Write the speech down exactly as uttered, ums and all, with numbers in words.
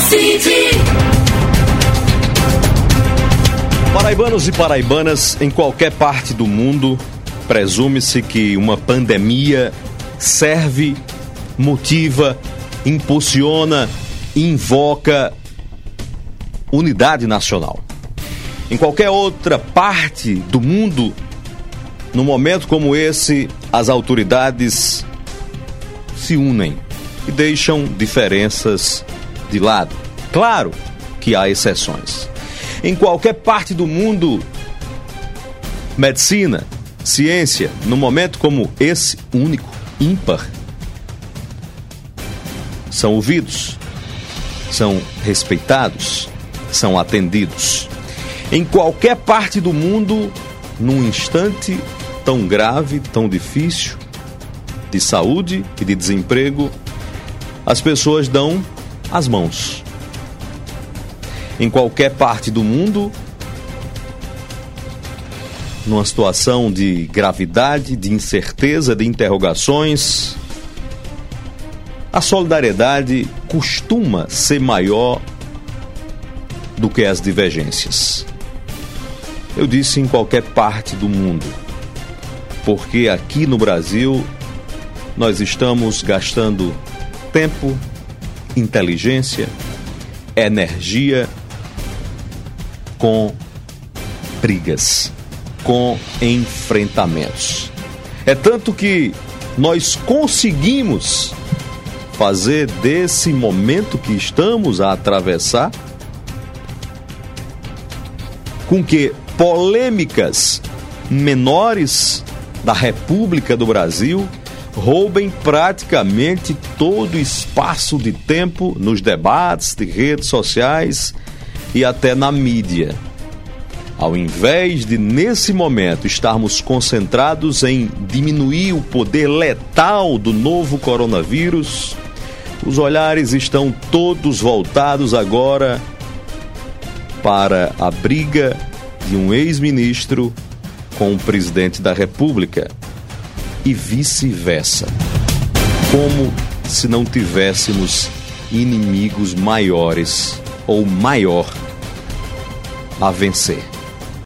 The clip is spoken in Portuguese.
Paraibanos e paraibanas, em qualquer parte do mundo, presume-se que uma pandemia serve, motiva, impulsiona, invoca unidade nacional. Em qualquer outra parte do mundo, num momento como esse, as autoridades se unem e deixam diferenças de lado. Claro que há exceções. Em qualquer parte do mundo, medicina, ciência, num momento como esse, único, ímpar, são ouvidos, são respeitados, são atendidos. Em qualquer parte do mundo, num instante tão grave, tão difícil, de saúde e de desemprego, as pessoas dão as mãos. Em qualquer parte do mundo, numa situação de gravidade, de incerteza, de interrogações, a solidariedade costuma ser maior do que as divergências. Eu disse em qualquer parte do mundo, porque aqui no Brasil nós estamos gastando tempo, inteligência, energia com brigas, com enfrentamentos. É tanto que nós conseguimos fazer desse momento que estamos a atravessar com que polêmicas menores da República do Brasil roubem praticamente todo o espaço de tempo nos debates de redes sociais e até na mídia. Ao invés de, nesse momento, estarmos concentrados em diminuir o poder letal do novo coronavírus, os olhares estão todos voltados agora para a briga de um ex-ministro com o presidente da República e vice-versa. Como se não tivéssemos inimigos maiores ou maior a vencer.